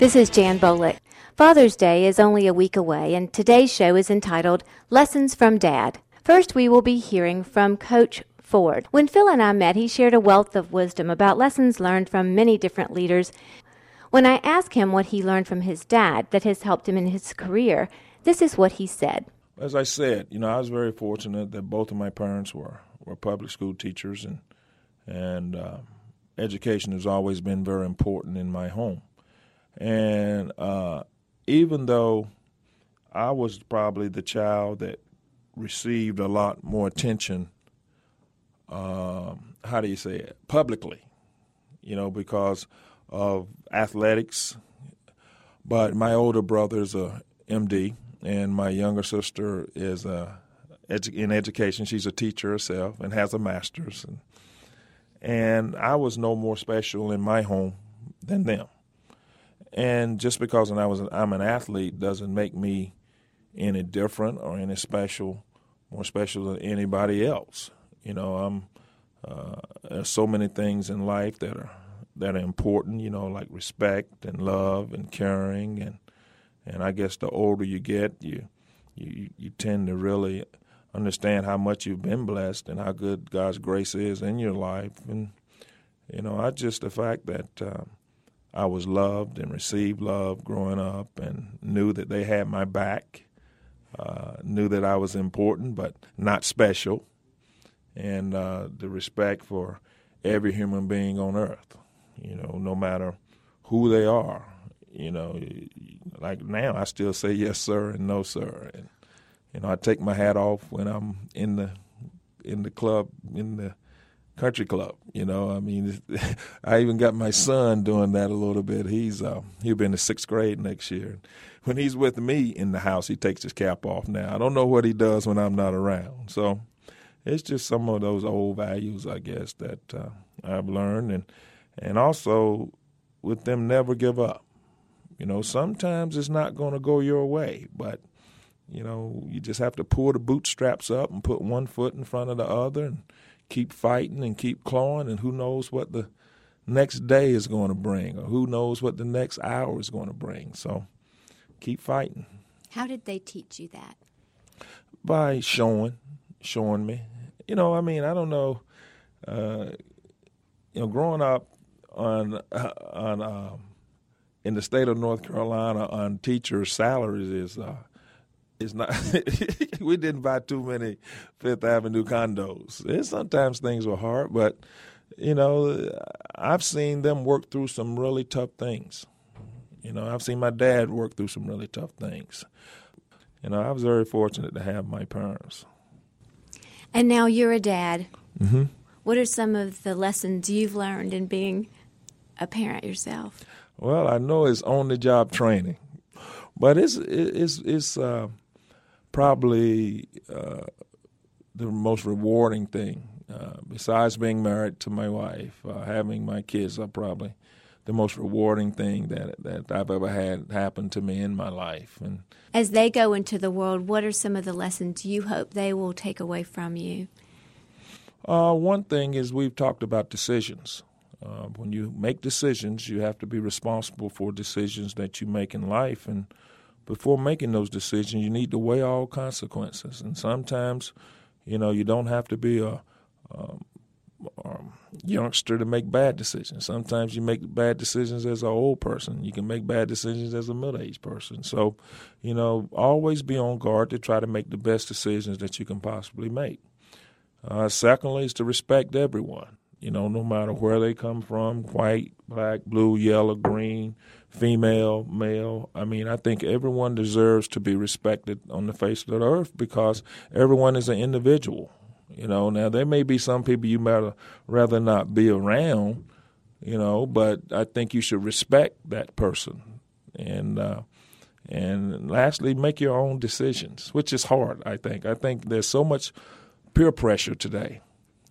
This is Jan Bolick. Father's Day is only a week away, and today's show is entitled Lessons from Dad. First, we will be hearing from Coach Ford. When Phil and I met, he shared a wealth of wisdom about lessons learned from many different leaders. When I asked him what he learned from his dad that has helped him in his career, this is what he said. As I said, I was very fortunate that both of my parents were public school teachers, and education has always been very important in my home. And even though I was probably the child that received a lot more attention, publicly, because of athletics. But my older brother's a MD, and my younger sister is in education. She's a teacher herself and has a master's. And I was no more special in my home than them. And just because I'm an athlete doesn't make me any different or any more special than anybody else. There's so many things in life that are important, like respect and love and caring, and I guess the older you get, you tend to really understand how much you've been blessed and how good God's grace is in your life. And the fact that I was loved and received love growing up and knew that they had my back, knew that I was important but not special, and the respect for every human being on earth, no matter who they are. Like now I still say yes, sir, and no, sir. And, I take my hat off when I'm in the club, in the country club. I even got my son doing that a little bit. He'll be in the 6th grade next year. When he's with me in the house, he takes his cap off now. I don't know what he does when I'm not around. So it's just some of those old values, I guess, that I've learned. And also with them never give up. Sometimes it's not going to go your way, but, you just have to pull the bootstraps up and put one foot in front of the other and keep fighting and keep clawing, and who knows what the next day is going to bring, or who knows what the next hour is going to bring. So keep fighting. How did they teach you that? By showing me. I don't know. Growing up in the state of North Carolina on teachers' salaries is not. We didn't buy too many Fifth Avenue condos. Sometimes things were hard, but I've seen them work through some really tough things. I've seen my dad work through some really tough things. I was very fortunate to have my parents. And now you're a dad. Mm-hmm. What are some of the lessons you've learned in being a parent yourself? Well, I know it's on-the-job training, but it's probably the most rewarding thing. Besides being married to my wife, having my kids are probably the most rewarding thing that I've ever had happen to me in my life. And as they go into the world, what are some of the lessons you hope they will take away from you? One thing is we've talked about decisions. When you make decisions, you have to be responsible for decisions that you make in life. And before making those decisions, you need to weigh all consequences. And sometimes, you don't have to be a youngster to make bad decisions. Sometimes you make bad decisions as an old person. You can make bad decisions as a middle-aged person. So, always be on guard to try to make the best decisions that you can possibly make. Secondly is to respect everyone. No matter where they come from, white, black, blue, yellow, green, female, male. I think everyone deserves to be respected on the face of the earth because everyone is an individual. Now there may be some people you might rather not be around, but I think you should respect that person. And lastly, make your own decisions, which is hard, I think. I think there's so much peer pressure today.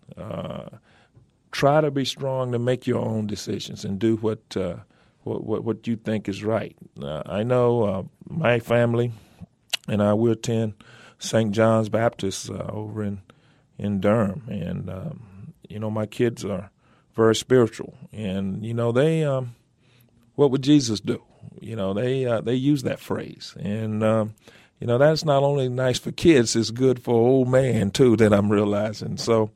Try to be strong to make your own decisions and do what you think is right. I know my family and I will attend St. John's Baptist over in Durham, and my kids are very spiritual, and they what would Jesus do? they use that phrase. And, that's not only nice for kids, it's good for old man, too, that I'm realizing. So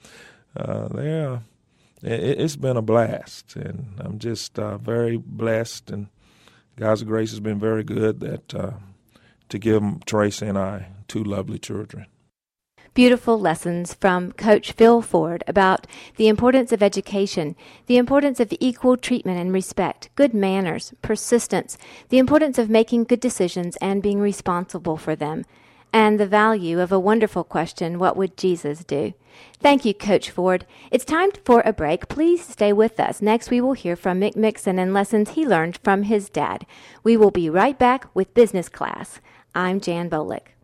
it's been a blast, and I'm just very blessed, and God's grace has been very good that to give Tracy and I two lovely children. Beautiful lessons from Coach Phil Ford about the importance of education, the importance of equal treatment and respect, good manners, persistence, the importance of making good decisions and being responsible for them, and the value of a wonderful question, what would Jesus do? Thank you, Coach Ford. It's time for a break. Please stay with us. Next, we will hear from Mick Mixon and lessons he learned from his dad. We will be right back with Business Class. I'm Jan Bolick.